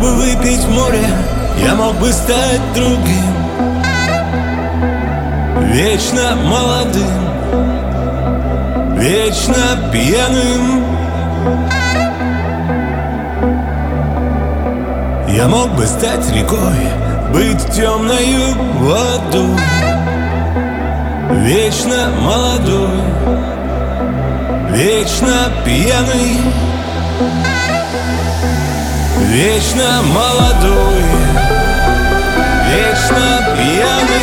бы выпить море, я мог бы стать другим, вечно молодым, вечно пьяным. Я мог бы стать рекой, быть темною водой, вечно молодой, вечно пьяный, вечно молодой, вечно пьяный.